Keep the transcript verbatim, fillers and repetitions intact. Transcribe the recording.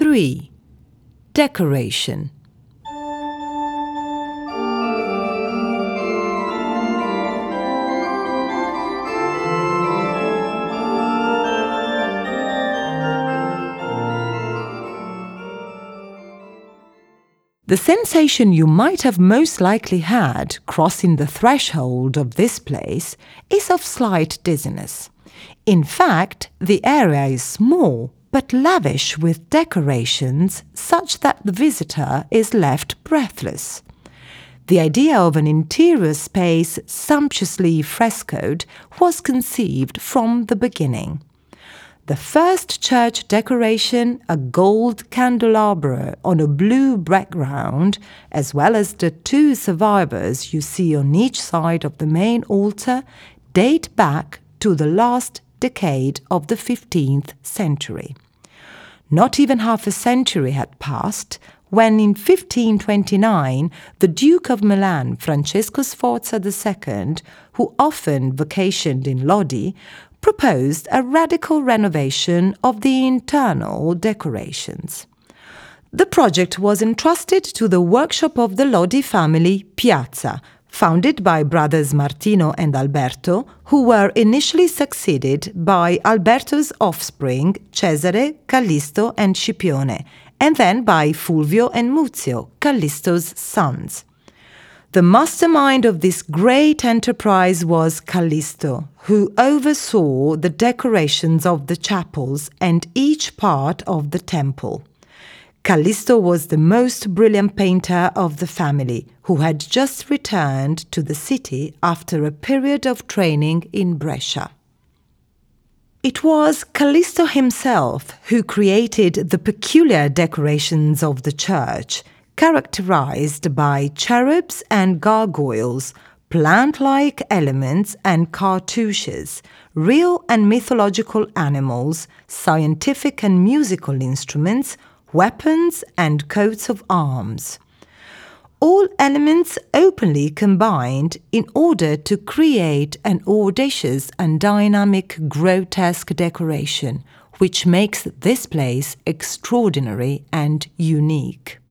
three. Decoration. The sensation you might have most likely had crossing the threshold of this place is of slight dizziness. In fact, the area is small but lavish with decorations such that the visitor is left breathless. The idea of an interior space sumptuously frescoed was conceived from the beginning. The first church decoration, a gold candelabra on a blue background, as well as the two survivors you see on each side of the main altar, date back to the last decade of the fifteenth century. Not even half a century had passed when in fifteen twenty-nine the Duke of Milan, Francesco Sforza the Second, who often vacationed in Lodi, proposed a radical renovation of the internal decorations. The project was entrusted to the workshop of the Lodi family Piazza, founded by brothers Martino and Alberto, who were initially succeeded by Alberto's offspring Cesare, Callisto and Scipione, and then by Fulvio and Muzio, Callisto's sons. The mastermind of this great enterprise was Callisto, who oversaw the decorations of the chapels and each part of the temple. Callisto was the most brilliant painter of the family, who had just returned to the city after a period of training in Brescia. It was Callisto himself who created the peculiar decorations of the church, characterized by cherubs and gargoyles, plant-like elements and cartouches, real and mythological animals, scientific and musical instruments, weapons and coats of arms. All elements openly combined in order to create an audacious and dynamic grotesque decoration, which makes this place extraordinary and unique.